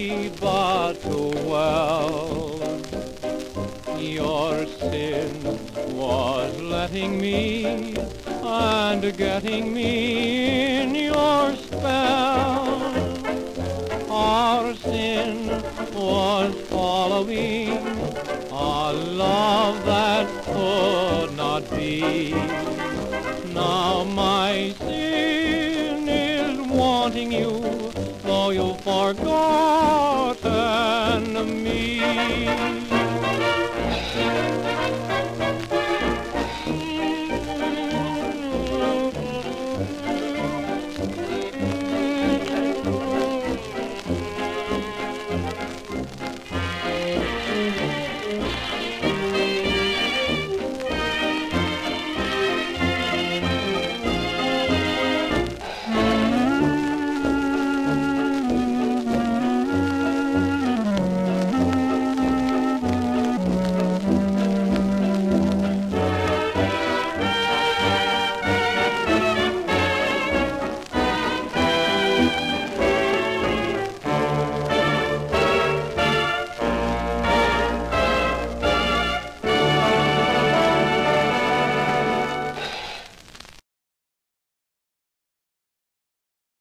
me but too well. Your sin was letting me and getting me in your spell. Our sin was following a love that could not be. Now my sin is wanting you, though you've forgotten